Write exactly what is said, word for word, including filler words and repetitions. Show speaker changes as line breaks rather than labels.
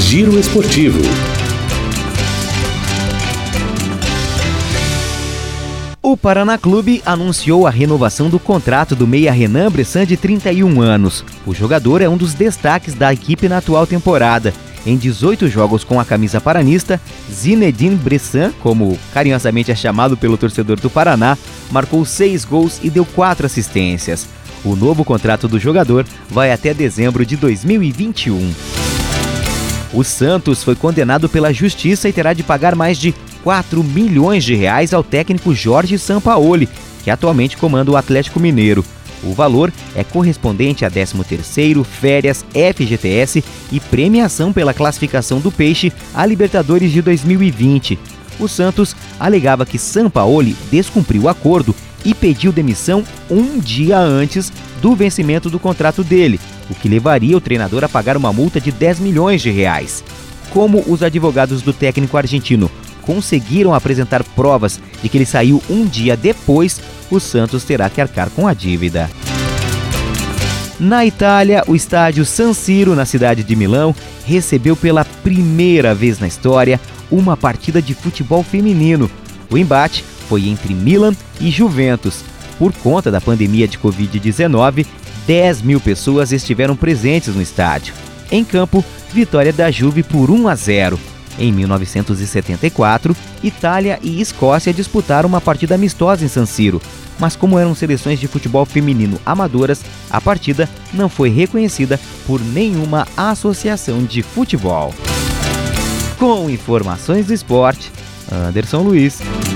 Giro Esportivo.
O Paraná Clube anunciou a renovação do contrato do meia Renan Bressan, de trinta e um anos. O jogador é um dos destaques da equipe na atual temporada. Em dezoito jogos com a camisa paranista, Zinedine Bressan, como carinhosamente é chamado pelo torcedor do Paraná, marcou seis gols e deu quatro assistências. O novo contrato do jogador vai até dezembro de dois mil e vinte e um. O Santos foi condenado pela Justiça e terá de pagar mais de quatro milhões de reais ao técnico Jorge Sampaoli, que atualmente comanda o Atlético Mineiro. O valor é correspondente a décimo terceiro, férias, F G T S e premiação pela classificação do Peixe à Libertadores de dois mil e vinte. O Santos alegava que Sampaoli descumpriu o acordo e pediu demissão um dia antes do vencimento do contrato dele, o que levaria o treinador a pagar uma multa de dez milhões de reais. Como os advogados do técnico argentino conseguiram apresentar provas de que ele saiu um dia depois, o Santos terá que arcar com a dívida. Na Itália, o estádio San Siro, na cidade de Milão, recebeu pela primeira vez na história uma partida de futebol feminino. O embate foi entre Milan e Juventus. Por conta da pandemia de covid dezenove, dez mil pessoas estiveram presentes no estádio. Em campo, vitória da Juve por um a zero. Em mil novecentos e setenta e quatro, Itália e Escócia disputaram uma partida amistosa em San Siro, mas como eram seleções de futebol feminino amadoras, a partida não foi reconhecida por nenhuma associação de futebol. Com informações do esporte, Anderson Luiz.